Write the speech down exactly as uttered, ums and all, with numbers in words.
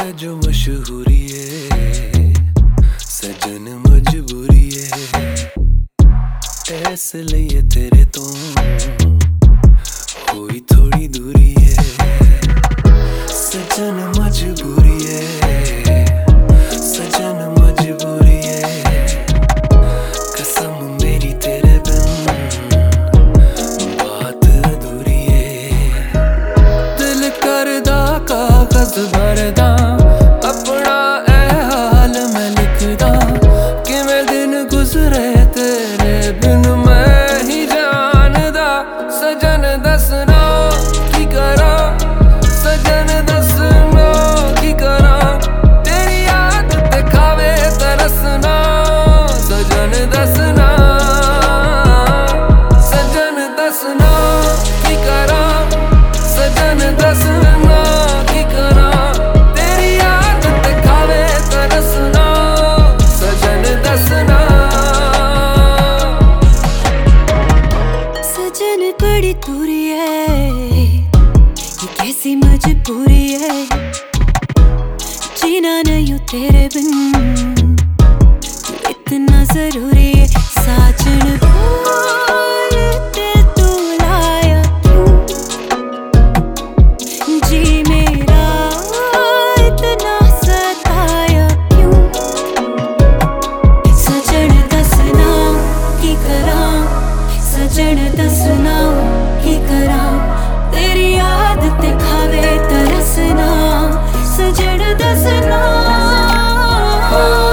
जो मशहूरी है सजन मजबूरी है इसलिए तेरे तो कोई थोड़ी दूरी है सजन मजबूरी है सजन मजबूरी है कसम मेरी तेरे बिन बात अधूरी है दिल करदा कागज भरदा अपना ए हाल मैं लिखदा कि मैं दिन गुजरे तेरे बिन मैं ही जानदा सजन दसना की करा सजन दसना की करा तेरी याद ते खावे तरसना सजन दसना सजन दसना की करा सजन दसना की करा तेरी याद ते खावे तरसना सजन दसना सजन बड़ी दूरी है ये कैसी मजबूरी है जीना नहीं तेरे बिन तू इतना जरूरी है साजन बोल दिल तू लाया क्यों जी मेरा इतना सताया क्यों सजन दसना की करा सजन दसना की करा तेरी याद ते खावे तरसना सजन दसना